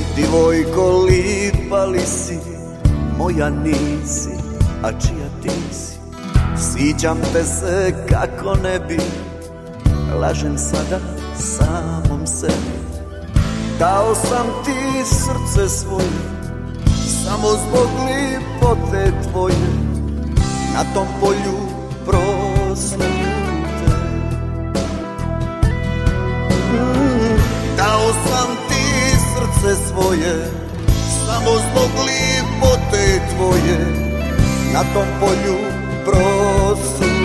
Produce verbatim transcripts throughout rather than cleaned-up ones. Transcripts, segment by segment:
Divojko lipa li si, moja nisi, a čija ti si? Siđam te se kako ne bi, lažem sada samom sebi. Dao sam ti srce svoje, samo zbog lipote tvoje, na tom polju prosute. Dao sam ti srce svoje, samo zbog lipote tvoje, na tom polju prosute.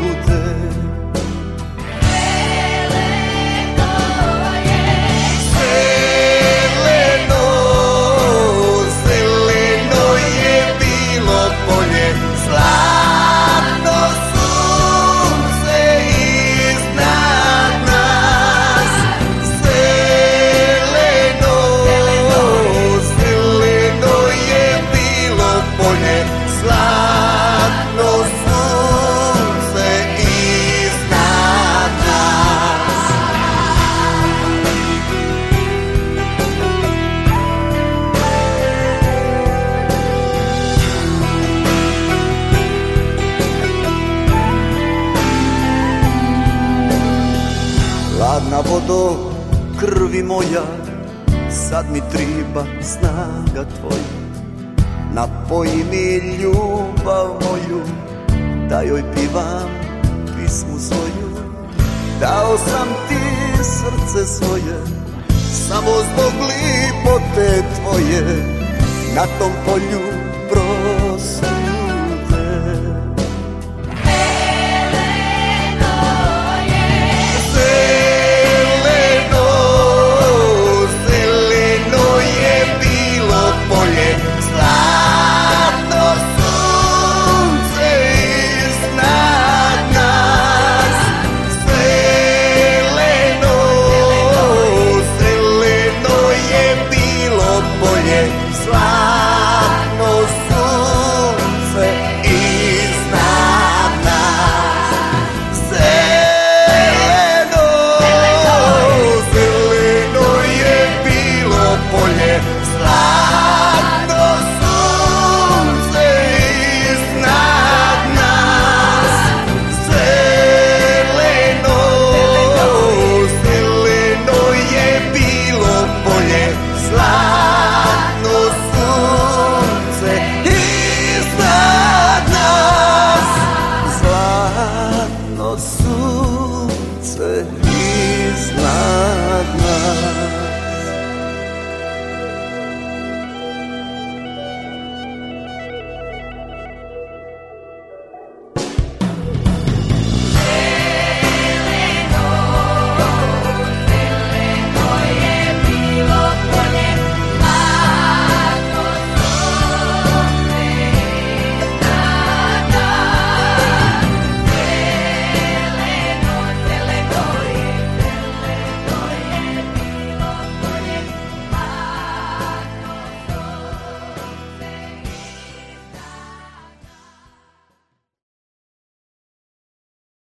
Hladna vodo, krvi moja, sad mi triba snaga tvoja. Napoji mi ljubav moju, da joj pivam pismu svoju. Dao sam ti srce svoje, samo zbog lipote tvoje, na tom polju prosute. Slide.